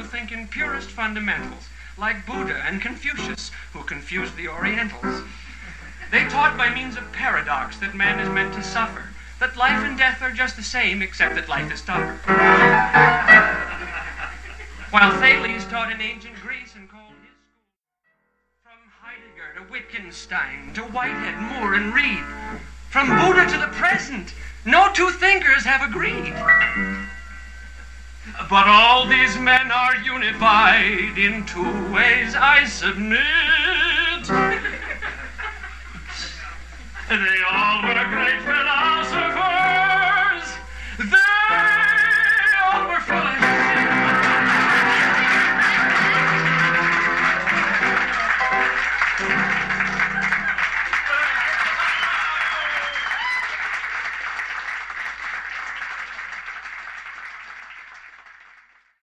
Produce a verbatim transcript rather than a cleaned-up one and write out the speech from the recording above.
think in purest fundamentals, like Buddha and Confucius, who confused the Orientals. They taught by means of paradox that man is meant to suffer, that life and death are just the same, except that life is tougher. While Thales taught in ancient Greece and called his school from Heidegger to Wittgenstein, to Whitehead, Moore, and Reed, from Buddha to the present, no two thinkers have agreed. But all these men are unified in two ways, I submit. They all were great philosophers.